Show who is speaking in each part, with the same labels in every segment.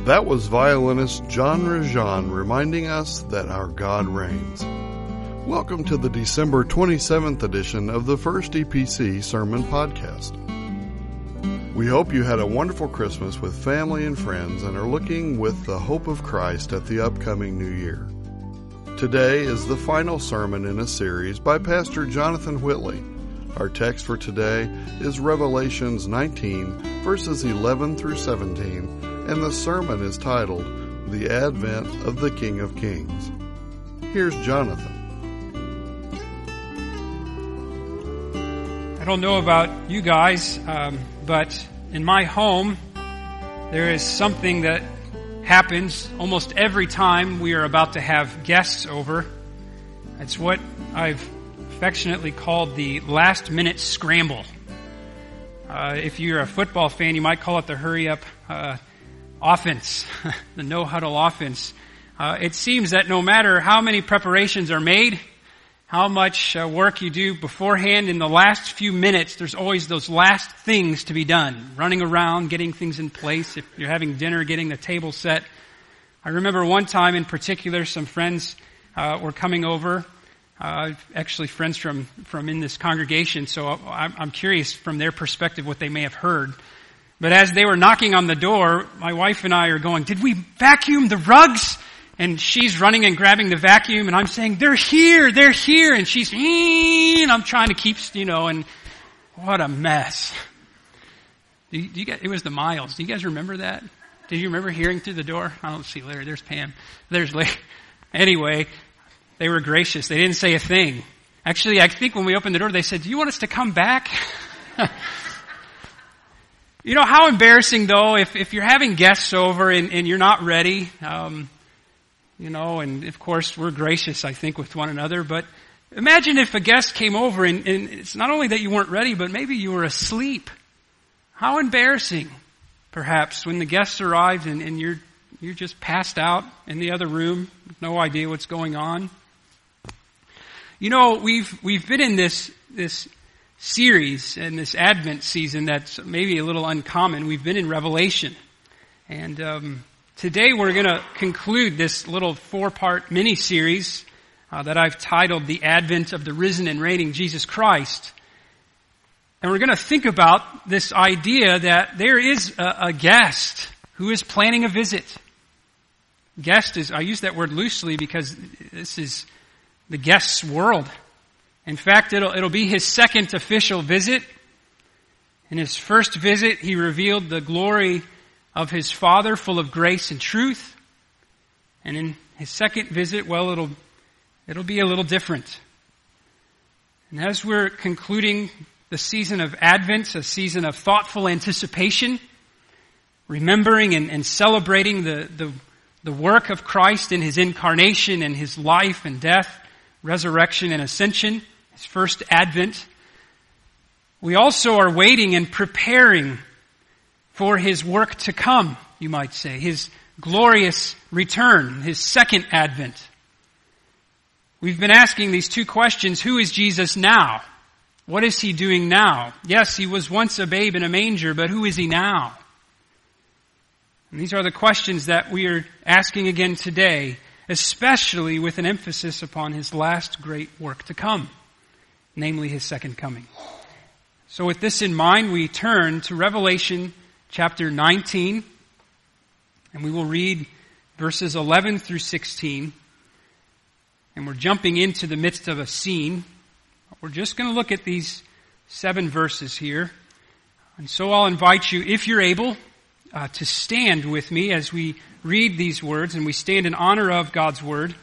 Speaker 1: That was violinist John Rajan reminding us that our God reigns. Welcome to the December 27th edition of the First EPC Sermon Podcast. We hope you had a wonderful Christmas with family and friends and are looking with the hope of Christ at the upcoming new year. Today is the final sermon in a series by Pastor Jonathan Whitley. Our text for today is Revelations 19, verses 11 through 17, and the sermon is titled, The Advent of the King of Kings. Here's Jonathan.
Speaker 2: I don't know about you guys, but in my home, there is something that happens almost every time we are about to have guests over. It's what I've affectionately called the last-minute scramble. If you're a football fan, you might call it the hurry-up offense, the no-huddle offense. It seems that no matter how many preparations are made, how much work you do beforehand, in the last few minutes, there's always those last things to be done. Running around, getting things in place. If you're having dinner, getting the table set. I remember one time in particular, some friends were coming over. Actually friends from in this congregation, so I'm curious from their perspective what they may have heard. But as they were knocking on the door, my wife and I are going, "Did we vacuum the rugs?" And she's running and grabbing the vacuum, and I'm saying, they're here. And she's, and I'm trying to keep, and what a mess. Do you guys, it was the Miles. Do you guys remember that? Do you remember hearing through the door? I don't see Larry. There's Pam. There's Larry. Anyway, they were gracious. They didn't say a thing. Actually, I think when we opened the door, they said, "Do you want us to come back?" How embarrassing, though, if you're having guests over and you're not ready, and of course we're gracious, I think, with one another, but imagine if a guest came over and it's not only that you weren't ready, but maybe you were asleep. How embarrassing, perhaps, when the guests arrived and you're just passed out in the other room, no idea what's going on. We've been in this series in this Advent season that's maybe a little uncommon. We've been in Revelation. And today we're going to conclude this little 4-part mini-series that I've titled The Advent of the Risen and Reigning Jesus Christ. And we're going to think about this idea that there is a guest who is planning a visit. Guest is, I use that word loosely because this is the guest's world. In fact, it'll be his second official visit. In his first visit, he revealed the glory of his Father, full of grace and truth. And in his second visit, well, it'll be a little different. And as we're concluding the season of Advent, a season of thoughtful anticipation, remembering and celebrating the work of Christ in his incarnation and his life and death, resurrection and ascension, his first advent, we also are waiting and preparing for his work to come, you might say, his glorious return, his second advent. We've been asking these two questions. Who is Jesus now? What is he doing now? Yes, he was once a babe in a manger, but who is he now? And these are the questions that we are asking again today, especially with an emphasis upon his last great work to come, namely his second coming. So with this in mind, we turn to Revelation chapter 19, and we will read verses 11 through 16. And we're jumping into the midst of a scene. We're just going to look at these 7 verses here. And so I'll invite you, if you're able, to stand with me as we read these words, and we stand in honor of God's word.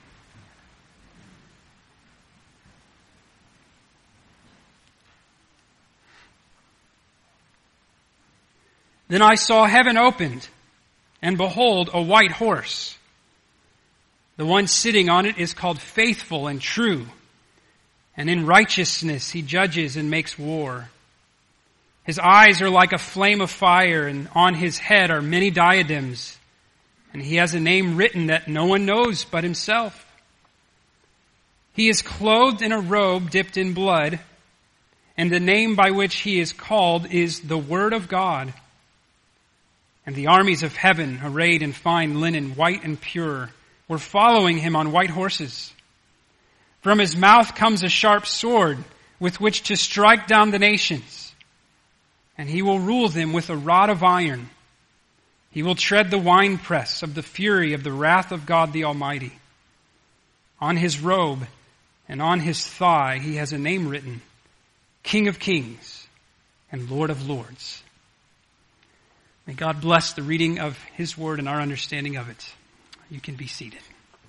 Speaker 2: Then I saw heaven opened, and behold, a white horse. The one sitting on it is called Faithful and True, and in righteousness he judges and makes war. His eyes are like a flame of fire, and on his head are many diadems, and he has a name written that no one knows but himself. He is clothed in a robe dipped in blood, and the name by which he is called is the Word of God. And the armies of heaven, arrayed in fine linen, white and pure, were following him on white horses. From his mouth comes a sharp sword with which to strike down the nations. And he will rule them with a rod of iron. He will tread the winepress of the fury of the wrath of God the Almighty. On his robe and on his thigh he has a name written, King of Kings and Lord of Lords. May God bless the reading of his word and our understanding of it. You can be seated.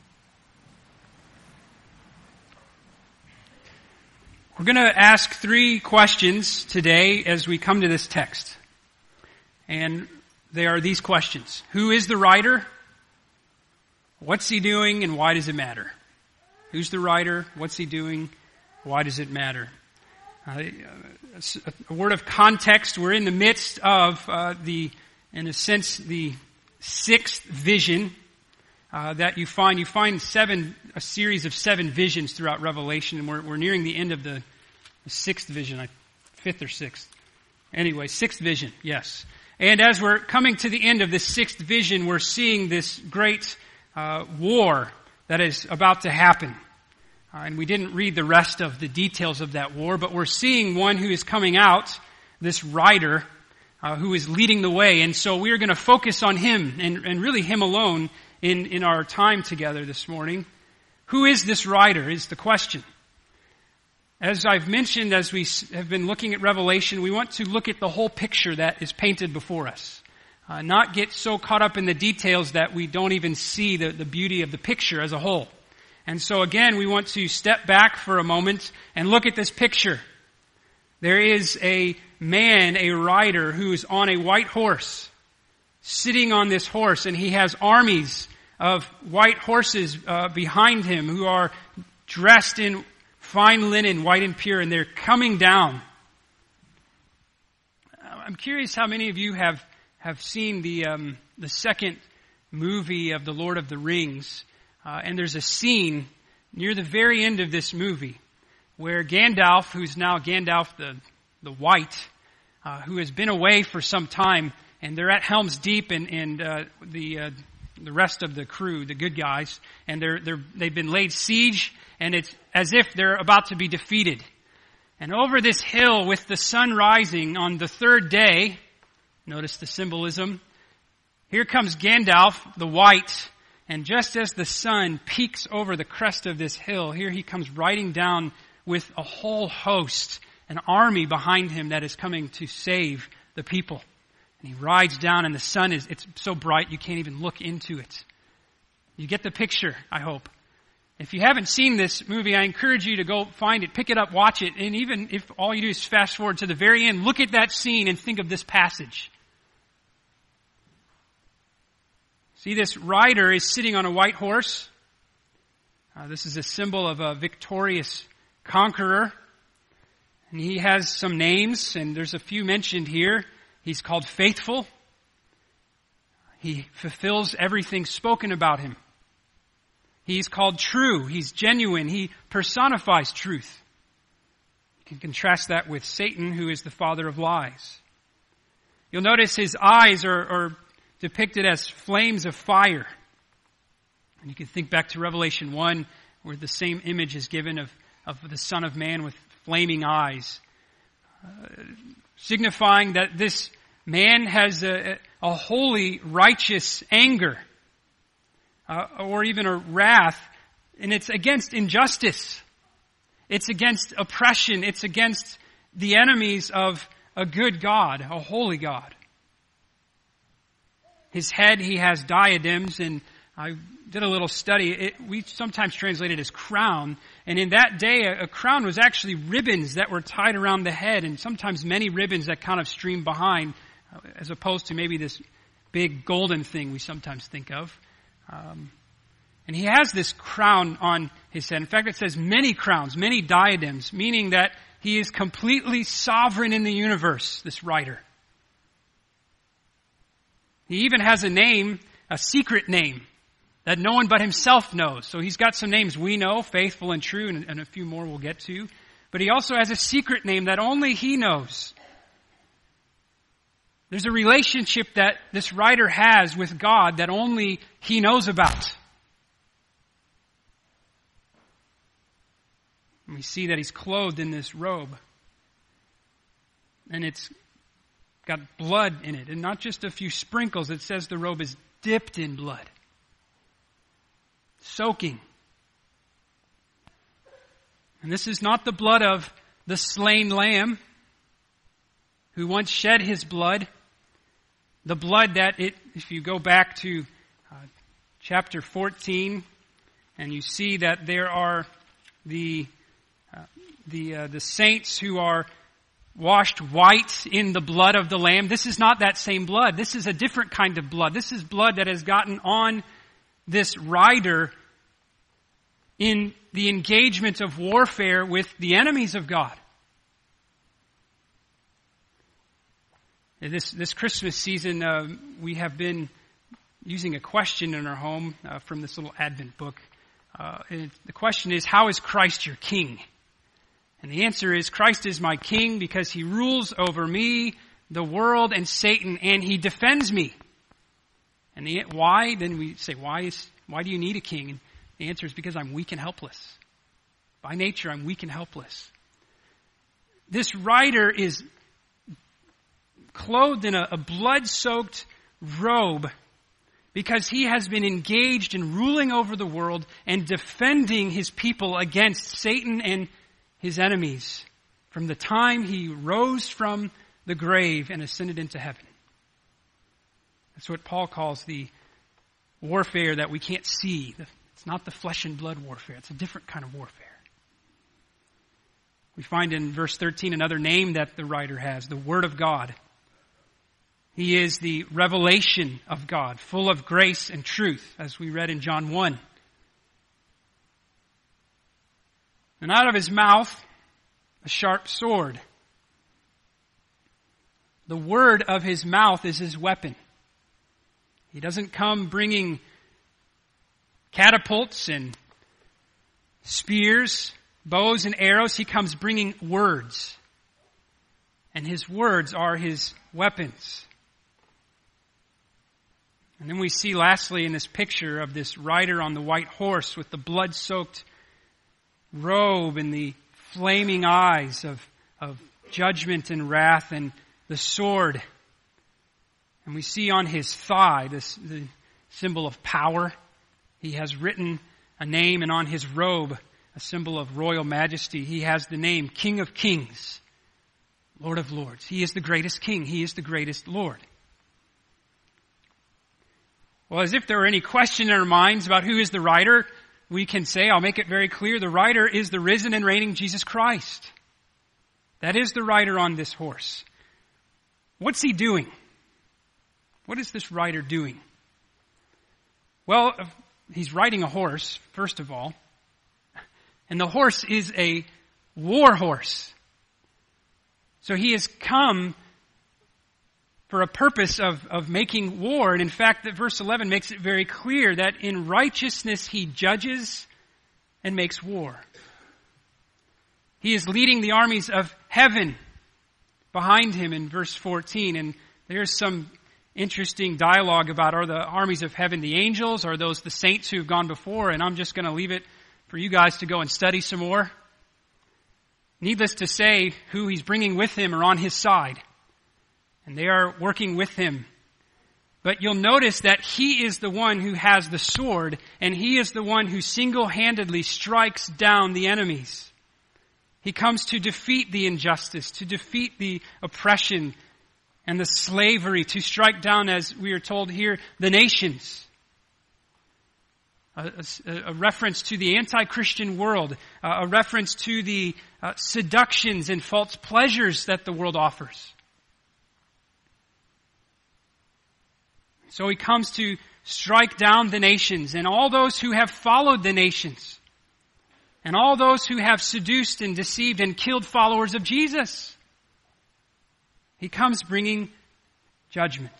Speaker 2: We're going to ask 3 questions today as we come to this text. And they are these questions. Who is the writer? What's he doing and why does it matter? Who's the writer? What's he doing? Why does it matter? A word of context. We're in the midst of in a sense, the 6th vision that you find. You find a series of 7 visions throughout Revelation, and we're nearing the end of the 6th vision, 5th or 6th. Anyway, 6th vision, yes. And as we're coming to the end of this 6th vision, we're seeing this great war that is about to happen. And we didn't read the rest of the details of that war, but we're seeing one who is coming out, this rider, who is leading the way. And so we are going to focus on him, and really him alone, in our time together this morning. Who is this rider is the question. As I've mentioned, as we have been looking at Revelation, we want to look at the whole picture that is painted before us. Not get so caught up in the details that we don't even see the beauty of the picture as a whole. And so again, we want to step back for a moment and look at this picture. There is a man, a rider, who is on a white horse, sitting on this horse, and he has armies of white horses behind him who are dressed in fine linen, white and pure, and they're coming down. I'm curious how many of you have seen the second movie of The Lord of the Rings, and there's a scene near the very end of this movie where Gandalf, who's now Gandalf the White, who has been away for some time, and they're at Helm's Deep, and the rest of the crew, the good guys, and they've been laid siege, and it's as if they're about to be defeated. And over this hill, with the sun rising on the 3rd day, notice the symbolism, here comes Gandalf the White, and just as the sun peaks over the crest of this hill, here he comes riding down with a whole host, an army behind him that is coming to save the people. And he rides down, and the sun it's so bright you can't even look into it. You get the picture, I hope. If you haven't seen this movie, I encourage you to go find it, pick it up, watch it, and even if all you do is fast forward to the very end, look at that scene and think of this passage. See, this rider is sitting on a white horse. This is a symbol of a victorious conqueror. And he has some names, and there's a few mentioned here. He's called Faithful. He fulfills everything spoken about him. He's called True. He's genuine. He personifies truth. You can contrast that with Satan, who is the father of lies. You'll notice his eyes are depicted as flames of fire. And you can think back to Revelation 1, where the same image is given of the Son of Man with flaming eyes, signifying that this man has a holy, righteous anger, or even a wrath, and it's against injustice. It's against oppression. It's against the enemies of a good God, a holy God. His head, he has diadems, and I did a little study. We sometimes translate it as crown. And in that day, a crown was actually ribbons that were tied around the head, and sometimes many ribbons that kind of streamed behind, as opposed to maybe this big golden thing we sometimes think of. And he has this crown on his head. In fact, it says many crowns, many diadems, meaning that he is completely sovereign in the universe, this writer. He even has a name, a secret name, that no one but himself knows. So he's got some names we know, Faithful and True, and a few more we'll get to. But he also has a secret name that only he knows. There's a relationship that this writer has with God that only he knows about. And we see that he's clothed in this robe. And it's got blood in it. And not just a few sprinkles. It says the robe is dipped in blood. Soaking. And this is not the blood of the slain lamb who once shed his blood. The blood that if you go back to chapter 14 and you see that there are the saints who are washed white in the blood of the Lamb. This is not that same blood. This is a different kind of blood. This is blood that has gotten on this rider in the engagement of warfare with the enemies of God. This Christmas season, we have been using a question in our home from this little Advent book. And the question is, how is Christ your King? And the answer is, Christ is my King because He rules over me, the world, and Satan, and He defends me. And why? Then we say, why do you need a king? And the answer is because I'm weak and helpless. By nature, I'm weak and helpless. This writer is clothed in a blood-soaked robe because he has been engaged in ruling over the world and defending his people against Satan and his enemies from the time he rose from the grave and ascended into heaven. That's what Paul calls the warfare that we can't see. It's not the flesh and blood warfare. It's a different kind of warfare. We find in verse 13 another name that the writer has, the Word of God. He is the revelation of God, full of grace and truth, as we read in John 1. And out of his mouth, a sharp sword. The word of his mouth is his weapon. He doesn't come bringing catapults and spears, bows and arrows. He comes bringing words. And his words are his weapons. And then we see lastly in this picture of this rider on the white horse with the blood-soaked robe and the flaming eyes of judgment and wrath and the sword. And we see on his thigh the symbol of power. He has written a name, and on his robe a symbol of royal majesty. He has the name King of Kings, Lord of Lords. He is the greatest King. He is the greatest Lord. Well, as if there were any question in our minds about who is the writer, we can say, I'll make it very clear, the writer is the risen and reigning Jesus Christ. That is the rider on this horse. What's he doing? What is this rider doing? Well, he's riding a horse, first of all. And the horse is a war horse. So he has come for a purpose of making war. And in fact, that verse 11 makes it very clear that in righteousness he judges and makes war. He is leading the armies of heaven behind him in verse 14. And there's some interesting dialogue about, are the armies of heaven the angels? Are those the saints who have gone before? And I'm just going to leave it for you guys to go and study some more. Needless to say, who he's bringing with him are on his side. And they are working with him. But you'll notice that he is the one who has the sword, and he is the one who single-handedly strikes down the enemies. He comes to defeat the injustice, to defeat the oppression and the slavery, to strike down, as we are told here, the nations. A reference to the anti-Christian world, a reference to the seductions and false pleasures that the world offers. So he comes to strike down the nations and all those who have followed the nations and all those who have seduced and deceived and killed followers of Jesus. He comes bringing judgment.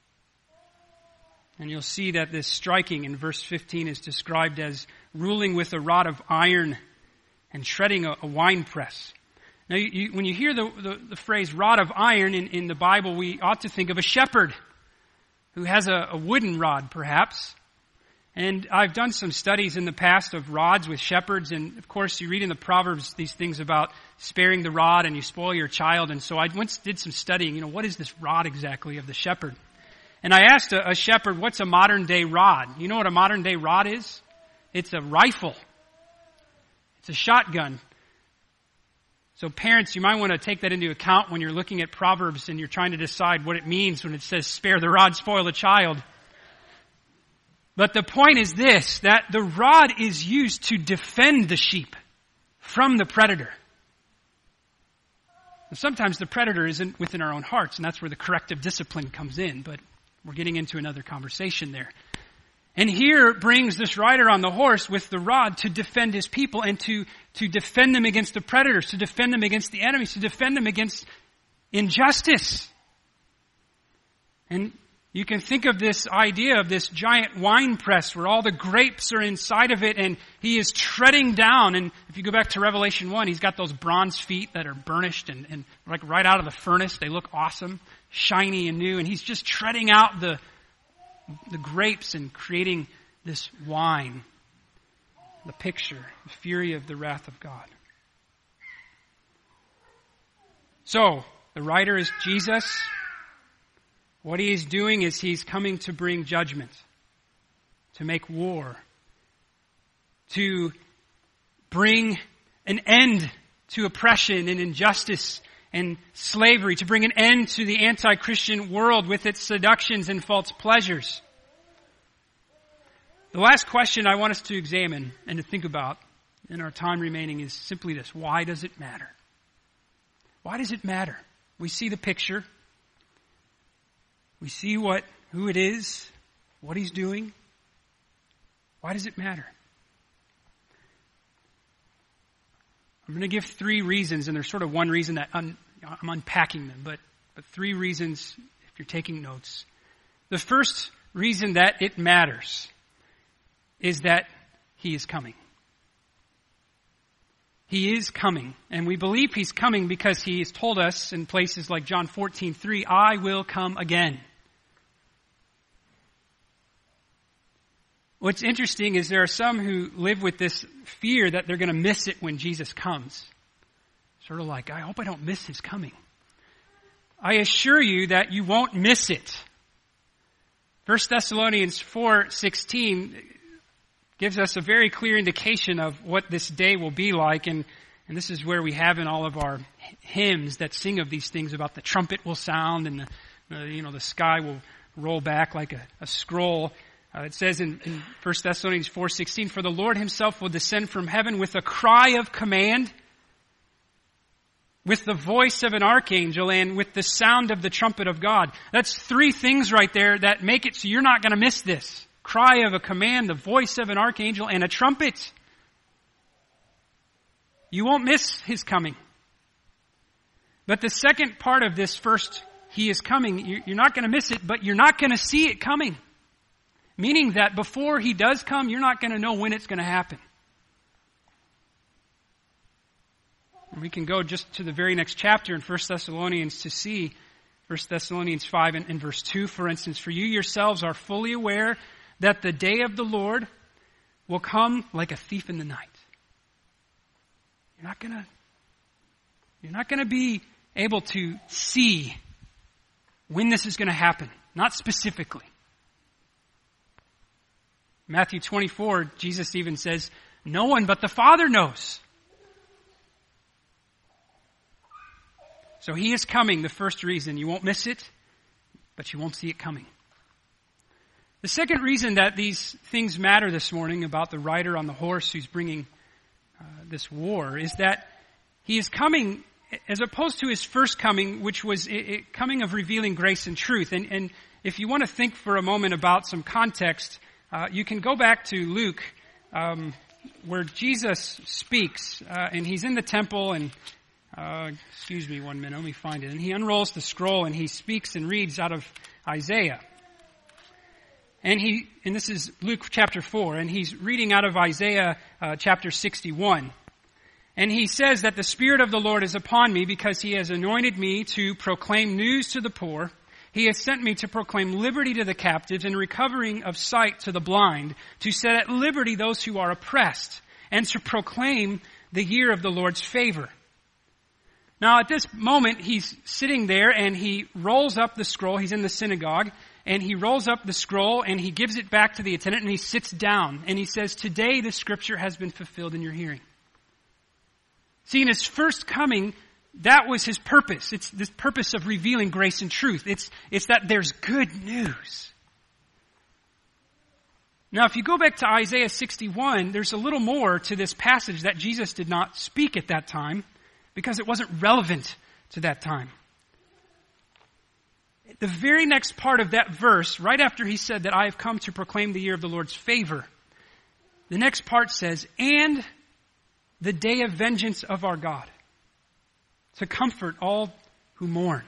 Speaker 2: And you'll see that this striking in verse 15 is described as ruling with a rod of iron and treading a winepress. Now, when you hear the phrase rod of iron in the Bible, we ought to think of a shepherd who has a wooden rod, perhaps. And I've done some studies in the past of rods with shepherds, and of course you read in the Proverbs these things about sparing the rod and you spoil your child, and so I once did some studying, what is this rod exactly of the shepherd? And I asked a shepherd, what's a modern day rod? You know what a modern day rod is? It's a rifle. It's a shotgun. So parents, you might want to take that into account when you're looking at Proverbs and you're trying to decide what it means when it says spare the rod, spoil the child. But the point is this, that the rod is used to defend the sheep from the predator. And sometimes the predator isn't within our own hearts, and that's where the corrective discipline comes in, but we're getting into another conversation there. And here brings this rider on the horse with the rod to defend his people and to defend them against the predators, to defend them against the enemies, to defend them against injustice. And you can think of this idea of this giant wine press where all the grapes are inside of it and he is treading down. And if you go back to Revelation 1, he's got those bronze feet that are burnished and like right out of the furnace. They look awesome, shiny and new. And he's just treading out the grapes and creating this wine. The picture, the fury of the wrath of God. So, the rider is Jesus. What he is doing is he's coming to bring judgment, to make war, to bring an end to oppression and injustice and slavery, to bring an end to the anti-Christian world with its seductions and false pleasures. The last question I want us to examine and to think about in our time remaining is simply this. Why does it matter? Why does it matter? We see the picture. We see who it is, what he's doing. Why does it matter? I'm going to give 3 reasons, and there's sort of one reason that I'm unpacking them, but 3 reasons if you're taking notes. The first reason that it matters is that he is coming. He is coming, and we believe he's coming because he has told us in places like John 14:3, I will come again. What's interesting is there are some who live with this fear that they're going to miss it when Jesus comes. Sort of like, I hope I don't miss his coming. I assure you that you won't miss it. 1 Thessalonians 4:16 gives us a very clear indication of what this day will be like. And this is where we have in all of our hymns that sing of these things about the trumpet will sound and the sky will roll back like a scroll. It says in 1 Thessalonians 4:16, for the Lord himself will descend from heaven with a cry of command, with the voice of an archangel, and with the sound of the trumpet of God. That's 3 things right there that make it so you're not going to miss this. Cry of a command, the voice of an archangel, and a trumpet. You won't miss his coming. But the second part of this first, he is coming, you're not going to miss it, but you're not going to see it coming. Meaning that before he does come, you're not going to know when it's going to happen. And we can go just to the very next chapter in 1 Thessalonians to see 1 Thessalonians 5 and verse 2, for instance, for you yourselves are fully aware that the day of the Lord will come like a thief in the night. You're not going to be able to see when this is going to happen. Not specifically. Matthew 24, Jesus even says, no one but the Father knows. So he is coming, the first reason. You won't miss it, but you won't see it coming. The second reason that these things matter this morning about the rider on the horse who's bringing this war is that he is coming as opposed to his first coming, which was a coming of revealing grace and truth. And if you want to think for a moment about some context, you can go back to Luke, where Jesus speaks, and he's in the temple, and excuse me 1 minute, let me find it. And he unrolls the scroll, and he speaks and reads out of Isaiah. And this is Luke chapter 4, and he's reading out of Isaiah chapter 61. And he says that the Spirit of the Lord is upon me because he has anointed me to proclaim news to the poor. He has sent me to proclaim liberty to the captives and recovering of sight to the blind, to set at liberty those who are oppressed, and to proclaim the year of the Lord's favor. Now at this moment, he's sitting there and he rolls up the scroll. He's in the synagogue and he rolls up the scroll and he gives it back to the attendant and he sits down and he says, "Today the scripture has been fulfilled in your hearing." See, in his first coming, that was his purpose. It's this purpose of revealing grace and truth. It's that there's good news. Now, if you go back to Isaiah 61, there's a little more to this passage that Jesus did not speak at that time because it wasn't relevant to that time. The very next part of that verse, right after he said that I have come to proclaim the year of the Lord's favor, the next part says, "And the day of vengeance of our God, to comfort all who mourn."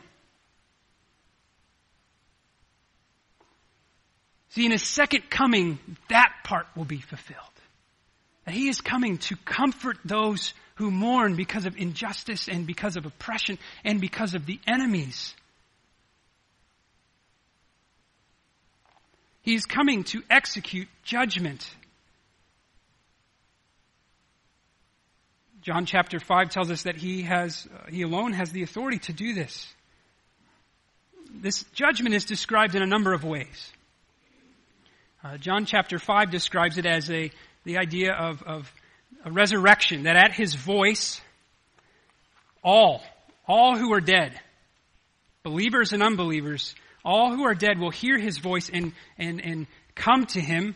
Speaker 2: See, in his second coming, that part will be fulfilled. That he is coming to comfort those who mourn because of injustice and because of oppression and because of the enemies. He is coming to execute judgment. John chapter 5 tells us that he alone has the authority to do this. This judgment is described in a number of ways. John chapter 5 describes it as the idea of a resurrection, that at his voice, all who are dead, believers and unbelievers, all who are dead will hear his voice and come to him.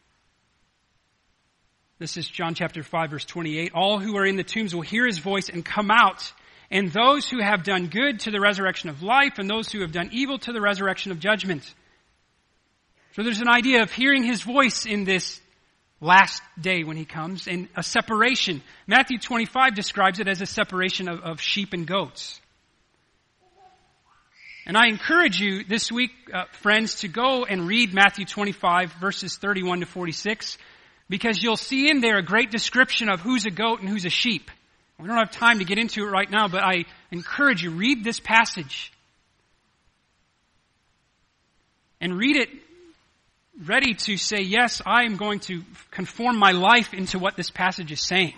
Speaker 2: This is John chapter 5 verse 28. All who are in the tombs will hear his voice and come out, and those who have done good to the resurrection of life, and those who have done evil to the resurrection of judgment. So there's an idea of hearing his voice in this last day when he comes, and a separation. Matthew 25 describes it as a separation of sheep and goats. And I encourage you this week, friends, to go and read Matthew 25 verses 31 to 46, because you'll see in there a great description of who's a goat and who's a sheep. We don't have time to get into it right now, but I encourage you, read this passage. And read it ready to say, yes, I am going to conform my life into what this passage is saying.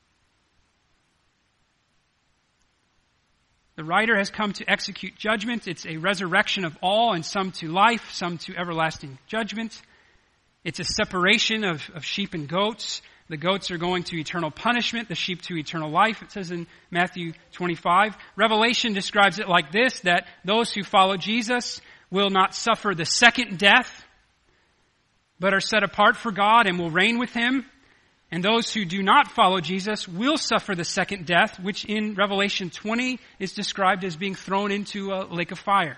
Speaker 2: The writer has come to execute judgment. It's a resurrection of all, and some to life, some to everlasting judgment. It's a separation of sheep and goats. The goats are going to eternal punishment, the sheep to eternal life, it says in Matthew 25. Revelation describes it like this, that those who follow Jesus will not suffer the second death, but are set apart for God and will reign with him. And those who do not follow Jesus will suffer the second death, which in Revelation 20 is described as being thrown into a lake of fire.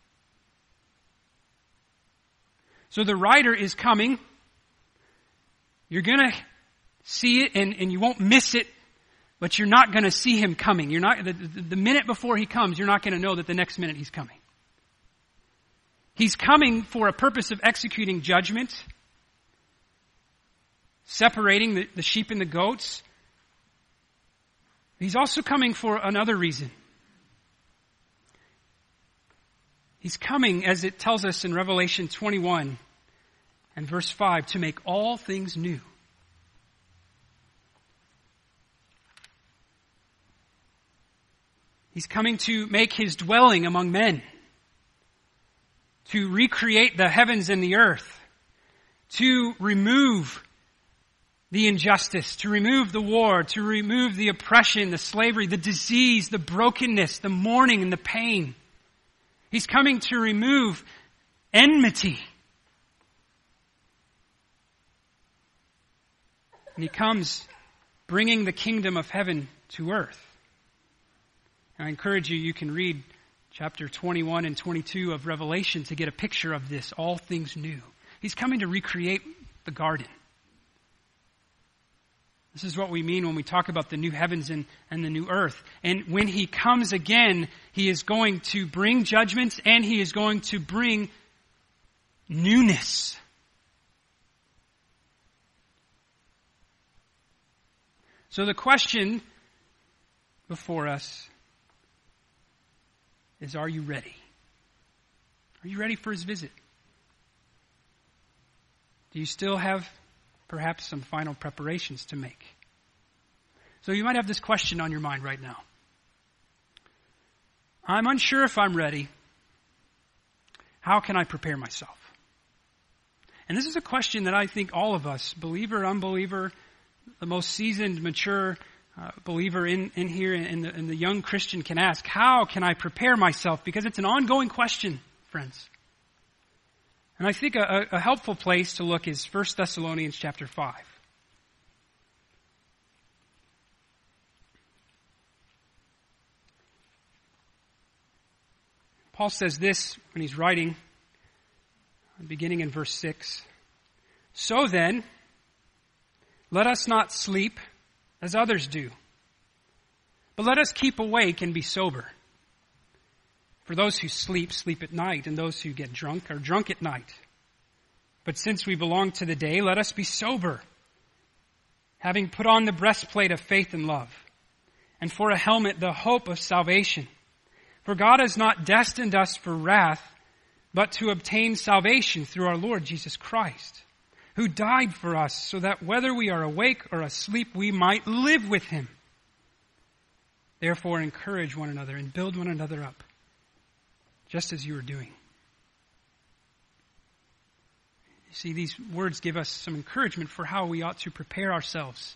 Speaker 2: So the writer is coming. You're going to see it and you won't miss it, but you're not going to see him coming. You're not the minute before he comes, you're not going to know that the next minute he's coming. He's coming for a purpose of executing judgment, separating the sheep and the goats. He's also coming for another reason. He's coming, as it tells us in Revelation 21 and verse 5, to make all things new. He's coming to make his dwelling among men, to recreate the heavens and the earth, to remove the injustice, to remove the war, to remove the oppression, the slavery, the disease, the brokenness, the mourning, and the pain. He's coming to remove enmity. And he comes bringing the kingdom of heaven to earth. And I encourage you, you can read chapter 21 and 22 of Revelation to get a picture of this, all things new. He's coming to recreate the garden. This is what we mean when we talk about the new heavens and the new earth. And when he comes again, he is going to bring judgments and he is going to bring newness. So the question before us is, are you ready? Are you ready for his visit? Do you still have perhaps some final preparations to make? So you might have this question on your mind right now. I'm unsure if I'm ready. How can I prepare myself? And this is a question that I think all of us, believer, unbeliever, the most seasoned, mature believer in here and the young Christian can ask. How can I prepare myself? Because it's an ongoing question, friends. And I think a helpful place to look is 1 Thessalonians chapter 5. Paul says this when he's writing, beginning in verse 6. So then, let us not sleep as others do, but let us keep awake and be sober. For those who sleep, sleep at night, and those who get drunk are drunk at night. But since we belong to the day, let us be sober, having put on the breastplate of faith and love, and for a helmet the hope of salvation. For God has not destined us for wrath, but to obtain salvation through our Lord Jesus Christ, who died for us, so that whether we are awake or asleep, we might live with him. Therefore, encourage one another and build one another up, just as you are doing. You see, these words give us some encouragement for how we ought to prepare ourselves.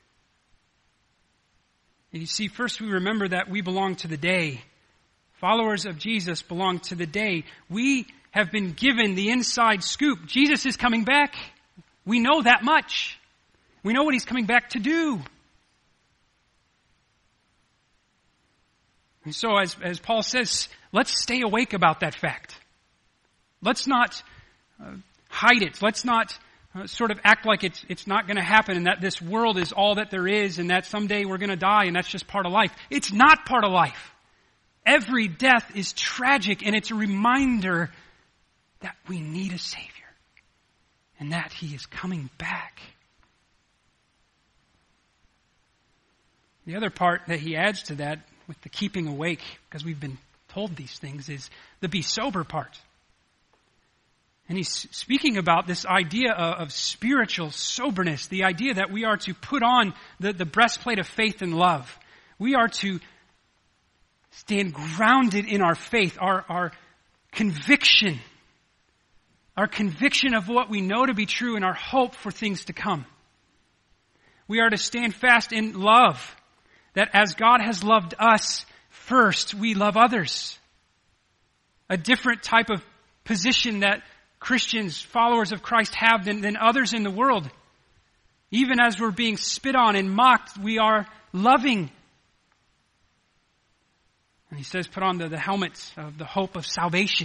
Speaker 2: And you see, first we remember that we belong to the day. Followers of Jesus belong to the day. We have been given the inside scoop. Jesus is coming back. We know that much. We know what he's coming back to do. And so as Paul says, let's stay awake about that fact. Let's not hide it. Let's not sort of act like it's not going to happen and that this world is all that there is and that someday we're going to die and that's just part of life. It's not part of life. Every death is tragic, and it's a reminder that we need a Savior and that he is coming back. The other part that he adds to that with the keeping awake, because we've been told these things, is the be sober part. And he's speaking about this idea of spiritual soberness, the idea that we are to put on the breastplate of faith and love. We are to stand grounded in our faith, our conviction of what we know to be true and our hope for things to come. We are to stand fast in love, that as God has loved us first, we love others. A different type of position that Christians, followers of Christ, have than others in the world. Even as we're being spit on and mocked, we are loving. And he says, put on the helmet of the hope of salvation.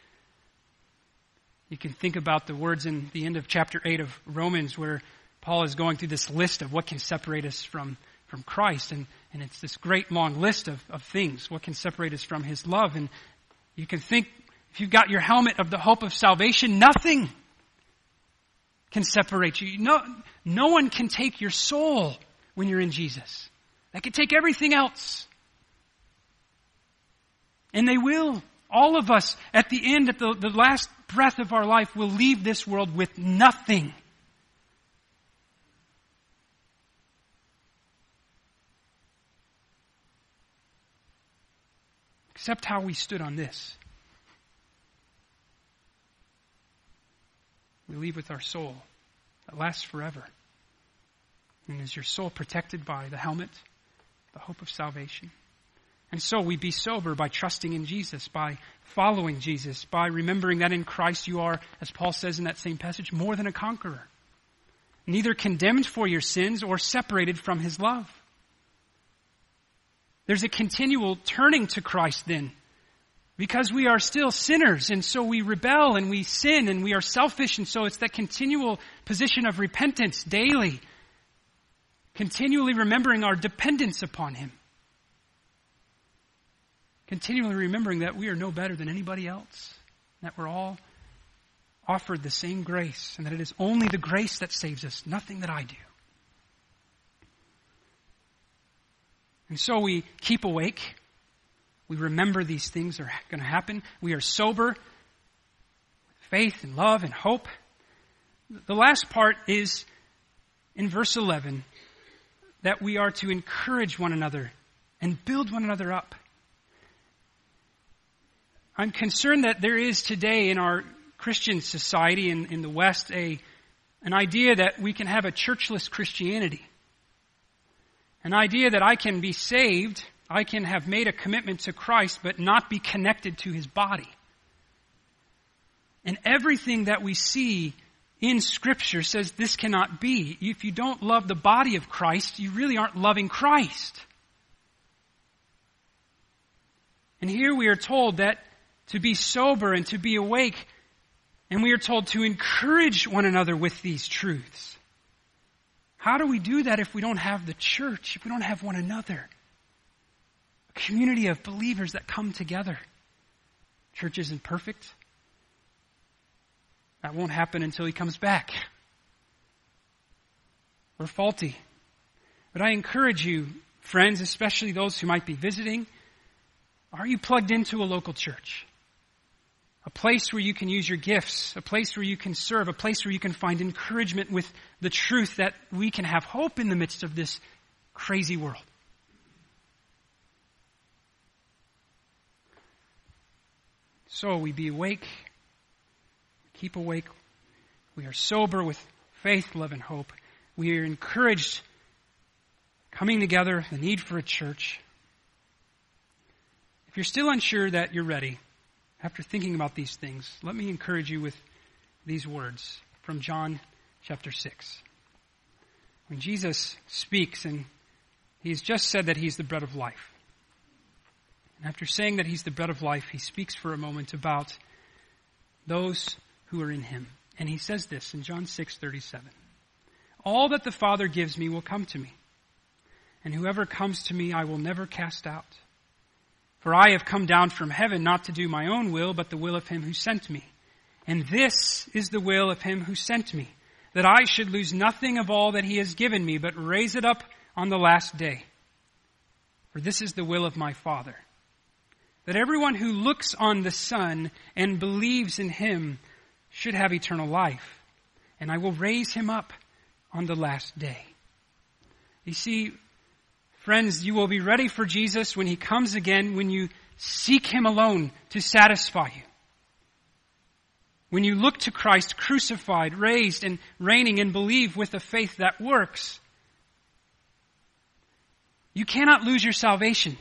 Speaker 2: You can think about the words in the end of chapter 8 of Romans where Paul is going through this list of what can separate us from Christ. And it's this great long list of things. What can separate us from his love? And you can think, if you've got your helmet of the hope of salvation, nothing can separate you. No one can take your soul when you're in Jesus. They can take everything else. And they will. All of us, at the end, at the last breath of our life, will leave this world with nothing. Except how we stood on this. We leave with our soul that lasts forever. And is your soul protected by the helmet, the hope of salvation? And so we be sober by trusting in Jesus, by following Jesus, by remembering that in Christ you are, as Paul says in that same passage, more than a conqueror. Neither condemned for your sins or separated from his love. There's a continual turning to Christ then. Because we are still sinners, and so we rebel and we sin and we are selfish, and so it's that continual position of repentance daily. Continually remembering our dependence upon him. Continually remembering that we are no better than anybody else. That we're all offered the same grace, and that it is only the grace that saves us, nothing that I do. And so we keep awake. We remember these things are going to happen. We are sober with faith and love and hope. The last part is in verse 11, that we are to encourage one another and build one another up. I'm concerned that there is today in our Christian society in the West an idea that we can have a churchless Christianity. An idea that I can be saved, I can have made a commitment to Christ, but not be connected to His body. And everything that we see in Scripture says this cannot be. If you don't love the body of Christ, you really aren't loving Christ. And here we are told that to be sober and to be awake, and we are told to encourage one another with these truths. How do we do that if we don't have the church, if we don't have one another? A community of believers that come together. Church isn't perfect. That won't happen until He comes back. We're faulty. But I encourage you, friends, especially those who might be visiting, are you plugged into a local church? A place where you can use your gifts, a place where you can serve, a place where you can find encouragement with the truth that we can have hope in the midst of this crazy world. So we be awake, keep awake. We are sober with faith, love, and hope. We are encouraged coming together, the need for a church. If you're still unsure that you're ready, after thinking about these things, let me encourage you with these words from John chapter 6. When Jesus speaks, and He's just said that He's the bread of life. And after saying that He's the bread of life, He speaks for a moment about those who are in Him. And He says this in John 6:37. All that the Father gives me will come to me, and whoever comes to me I will never cast out. For I have come down from heaven not to do my own will, but the will of Him who sent me. And this is the will of Him who sent me, that I should lose nothing of all that He has given me, but raise it up on the last day. For this is the will of my Father, that everyone who looks on the Son and believes in Him should have eternal life, and I will raise him up on the last day. You see, friends, you will be ready for Jesus when He comes again, when you seek Him alone to satisfy you. When you look to Christ crucified, raised, and reigning, and believe with a faith that works. You cannot lose your salvation.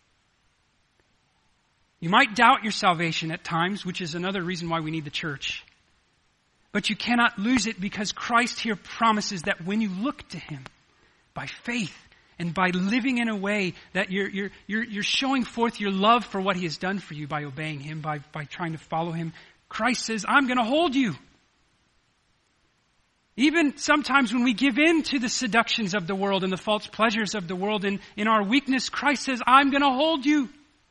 Speaker 2: You might doubt your salvation at times, which is another reason why we need the church. But you cannot lose it because Christ here promises that when you look to Him by faith, and by living in a way that you're showing forth your love for what He has done for you by obeying Him, by trying to follow Him, Christ says, I'm going to hold you. Even sometimes when we give in to the seductions of the world and the false pleasures of the world, and in our weakness, Christ says, I'm going to hold you.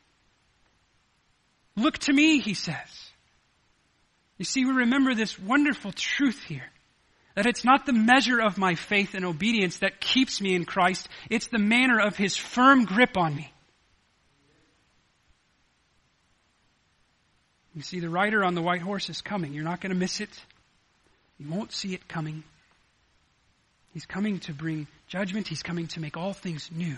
Speaker 2: Look to me, He says. You see, we remember this wonderful truth here. That it's not the measure of my faith and obedience that keeps me in Christ. It's the manner of His firm grip on me. You see, the rider on the white horse is coming. You're not going to miss it. You won't see it coming. He's coming to bring judgment. He's coming to make all things new.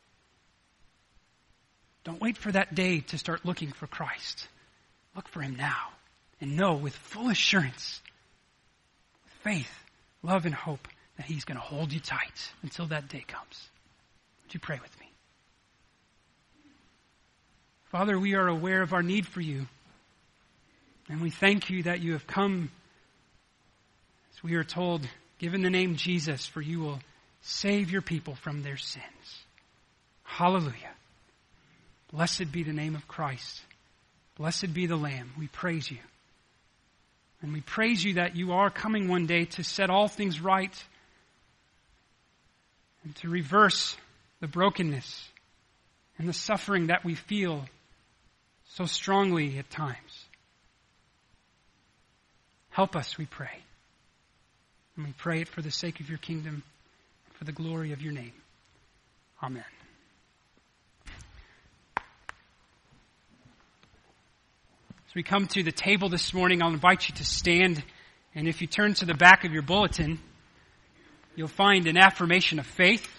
Speaker 2: Don't wait for that day to start looking for Christ. Look for Him now. And know with full assurance, faith, love, and hope that He's going to hold you tight until that day comes. Would you pray with me? Father, we are aware of our need for You. And we thank You that You have come, as we are told, given the name Jesus, for You will save Your people from their sins. Hallelujah. Blessed be the name of Christ. Blessed be the Lamb. We praise You. And we praise You that You are coming one day to set all things right and to reverse the brokenness and the suffering that we feel so strongly at times. Help us, we pray. And we pray it for the sake of Your kingdom and for the glory of Your name. Amen. we come to the table this morning, I'll invite you to stand. And if you turn to the back of your bulletin, you'll find an affirmation of faith.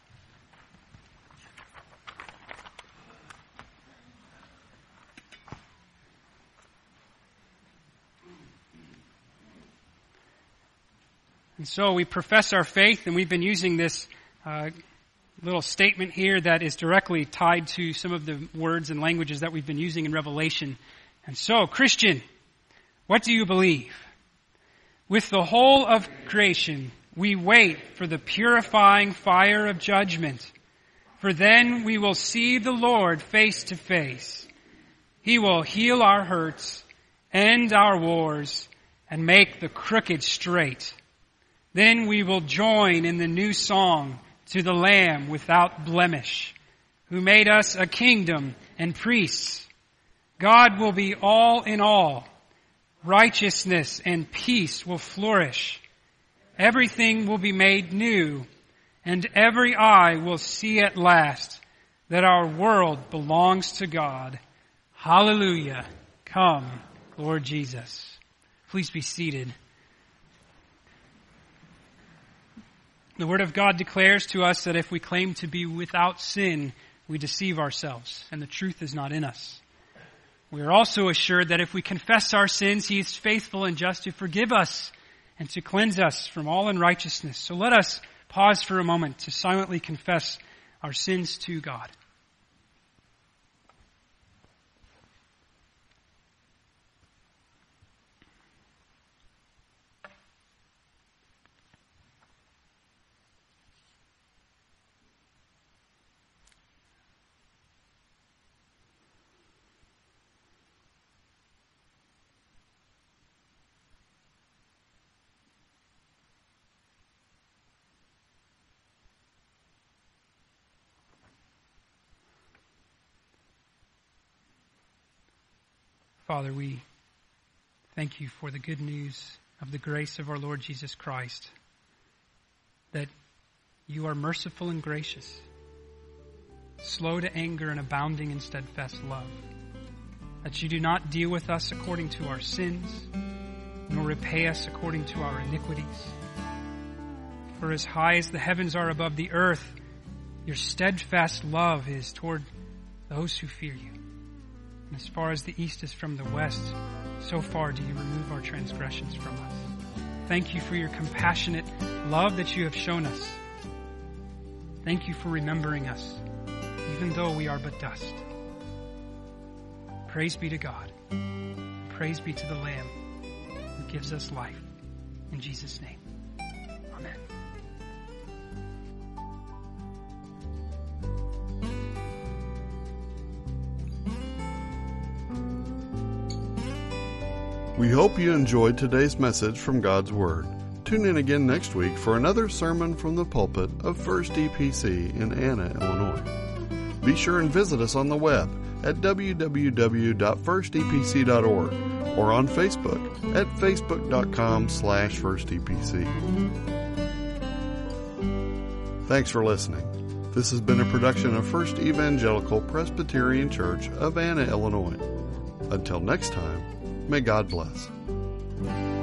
Speaker 2: And so we profess our faith, and we've been using this little statement here that is directly tied to some of the words and languages that we've been using in Revelation. And so, Christian, what do you believe? With the whole of creation, we wait for the purifying fire of judgment. For then we will see the Lord face to face. He will heal our hurts, end our wars, and make the crooked straight. Then we will join in the new song to the Lamb without blemish, who made us a kingdom and priests. God will be all in all. Righteousness and peace will flourish. Everything will be made new, and every eye will see at last that our world belongs to God. Hallelujah. Come, Lord Jesus. Please be seated. The Word of God declares to us that if we claim to be without sin, we deceive ourselves, and the truth is not in us. We are also assured that if we confess our sins, He is faithful and just to forgive us and to cleanse us from all unrighteousness. So let us pause for a moment to silently confess our sins to God. Father, we thank you for the good news of the grace of our Lord Jesus Christ, that you are merciful and gracious, slow to anger and abounding in steadfast love, that you do not deal with us according to our sins, nor repay us according to our iniquities. For as high as the heavens are above the earth, your steadfast love is toward those who fear you. And as far as the east is from the west, so far do you remove our transgressions from us. Thank you for your compassionate love that you have shown us. Thank you for remembering us, even though we are but dust. Praise be to God. Praise be to the Lamb who gives us life. In Jesus' name, amen.
Speaker 1: We hope you enjoyed today's message from God's Word. Tune in again next week for another sermon from the pulpit of First EPC in Anna, Illinois. Be sure and visit us on the web at www.firstepc.org or on Facebook at facebook.com/firstepc. Thanks for listening. This has been a production of First Evangelical Presbyterian Church of Anna, Illinois. Until next time, may God bless.